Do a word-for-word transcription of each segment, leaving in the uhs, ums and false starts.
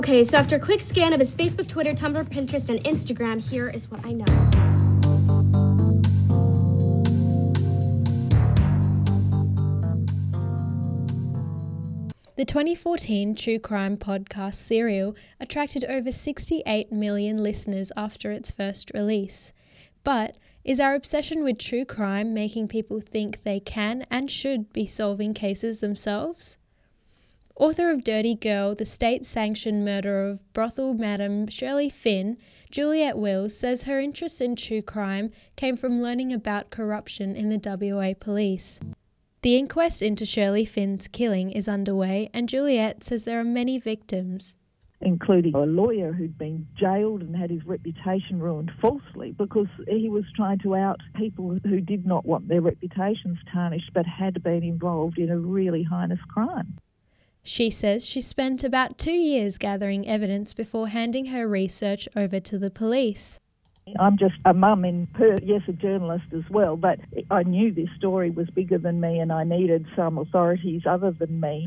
Okay, so after a quick scan of his Facebook, Twitter, Tumblr, Pinterest, and Instagram, here is what I know. The twenty fourteen true crime podcast Serial attracted over sixty-eight million listeners after its first release. But is our obsession with true crime making people think they can and should be solving cases themselves? Author of Dirty Girl, the state-sanctioned murder of brothel madam Shirley Finn, Juliette Wills says her interest in true crime came from learning about corruption in the W A police. The inquest into Shirley Finn's killing is underway, and Juliette says there are many victims, including a lawyer who'd been jailed and had his reputation ruined falsely because he was trying to out people who did not want their reputations tarnished but had been involved in a really heinous crime. She says she spent about two years gathering evidence before handing her research over to the police. I'm just a mum in Perth, yes, a journalist as well, but I knew this story was bigger than me and I needed some authorities other than me.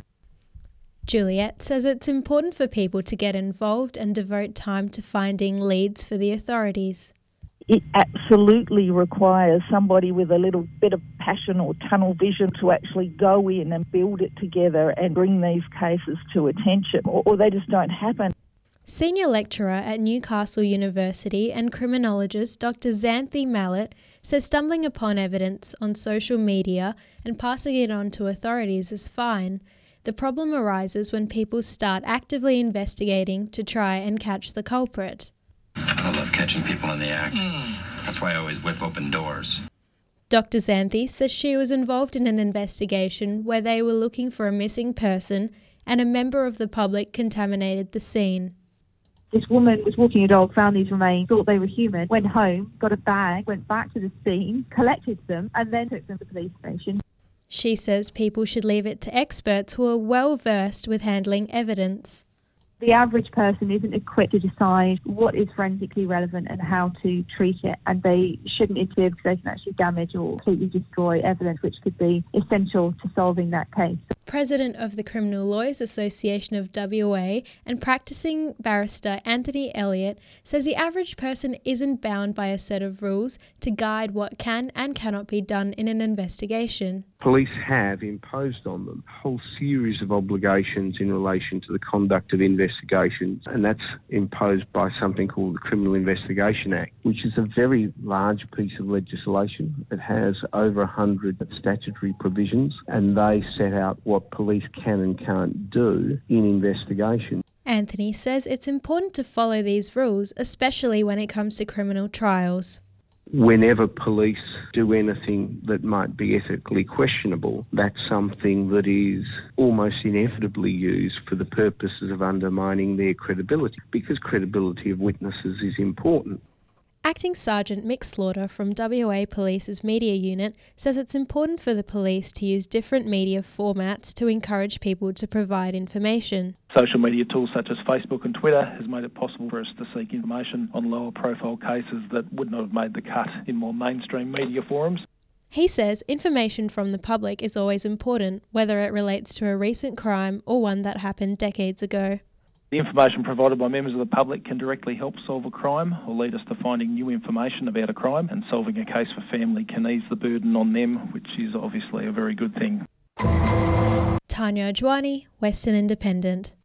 Juliette says it's important for people to get involved and devote time to finding leads for the authorities. It absolutely requires somebody with a little bit of passion or tunnel vision to actually go in and build it together and bring these cases to attention, or, or they just don't happen. Senior lecturer at Newcastle University and criminologist Doctor Xanthi Mallet says stumbling upon evidence on social media and passing it on to authorities is fine. The problem arises when people start actively investigating to try and catch the culprit. I love catching people in the act. Mm. That's why I always whip open doors. Doctor Xanthi says she was involved in an investigation where they were looking for a missing person and a member of the public contaminated the scene. This woman was walking a dog, found these remains, thought they were human, went home, got a bag, went back to the scene, collected them, and then took them to the police station. She says people should leave it to experts who are well versed with handling evidence. The average person isn't equipped to decide what is forensically relevant and how to treat it, and they shouldn't interfere because they can actually damage or completely destroy evidence which could be essential to solving that case. President of the Criminal Lawyers Association of W A and practicing barrister Anthony Elliott says the average person isn't bound by a set of rules to guide what can and cannot be done in an investigation. Police have imposed on them a whole series of obligations in relation to the conduct of investigations, and that's imposed by something called the Criminal Investigation Act, which is a very large piece of legislation. It has over one hundred statutory provisions, and they set out what police can and can't do in investigation. Anthony says it's important to follow these rules, especially when it comes to criminal trials. Whenever police do anything that might be ethically questionable, that's something that is almost inevitably used for the purposes of undermining their credibility, because credibility of witnesses is important. Acting Sergeant Mick Slaughter from W A Police's media unit says it's important for the police to use different media formats to encourage people to provide information. Social media tools such as Facebook and Twitter has made it possible for us to seek information on lower profile cases that would not have made the cut in more mainstream media forums. He says information from the public is always important, whether it relates to a recent crime or one that happened decades ago. The information provided by members of the public can directly help solve a crime or lead us to finding new information about a crime, and solving a case for family can ease the burden on them, which is obviously a very good thing. Tanya Ajwani, Western Independent.